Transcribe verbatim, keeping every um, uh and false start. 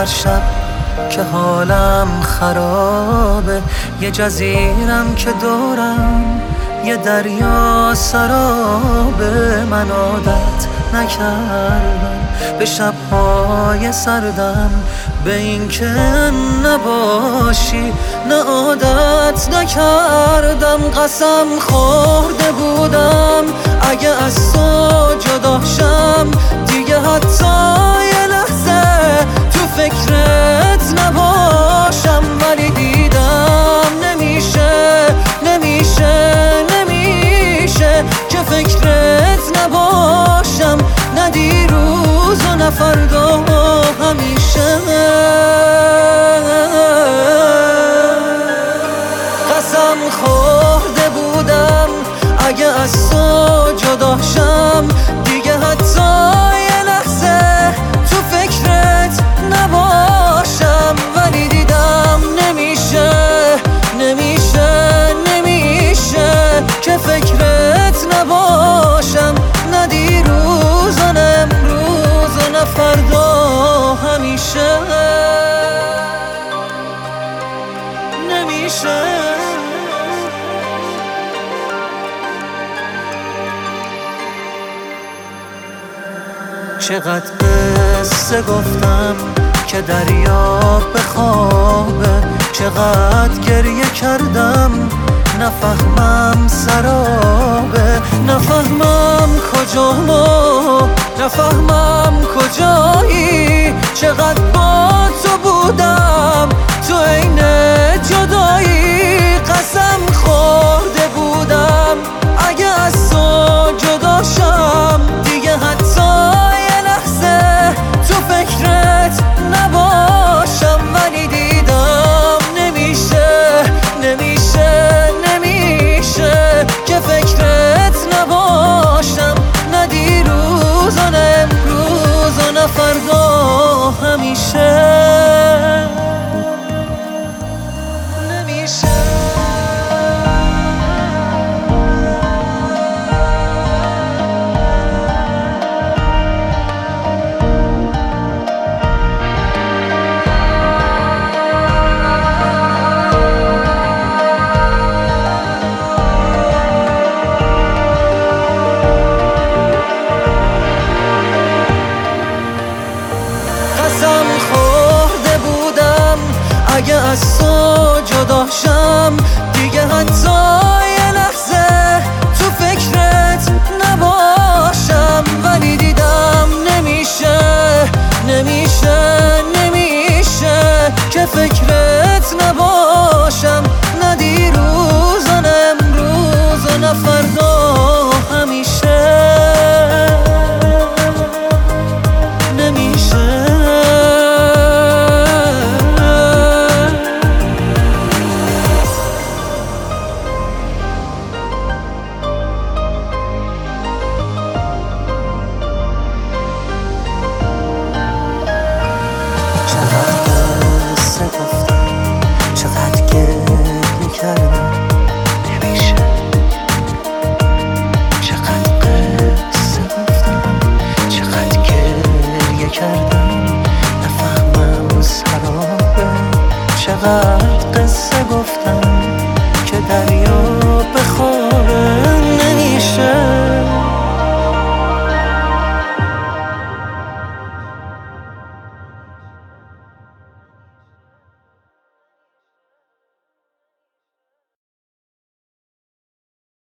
هر شب که حالم خرابه، یه جزیرم که دورم یه دریا سرابه. من عادت نکردم به شب‌های سردم، به این که نباشی نه عادت نکردم. قسم خورده بودم اگه از تو جدا شم دیگه حتی یه لحظه تو فکرت نباشم، ولی دیدم نمیشه نمیشه نمیشه که فکرت نباشم، نه دیروز و نه فردا همیشه. قسم خورده بودم اگه از تو جدا شم دیگه حتی یه لحظه تو فکرت نباشم، ولی دیدم نمیشه نمیشه نمیشه که فکرت نباشم، نه دیروز و نه امروز و نه فردا همیشه. نمیشه چقدر قصه گفتم که دریا بخوابه، چقدر گریه کردم نفهمم سرابه، نفهمم کجا ما نفهمم کجایی، چقدر با تو بودم تو عین جدایی. قسم خورده بودم اگه از تو جدا شم دیگه حتی یه لحظه تو فکرت نباشم، ولی دیدم نمیشه نمیشه نمیشه که فکرت نباشم، نه دیروز و نه امروز و نه فردا همیشه. قسم خورده بودم اگه از تو جدا شم دیگه حتی یه لحظه تو فکرت نباشم، ولی دیدم نمیشه نمیشه نمیشه که فکرت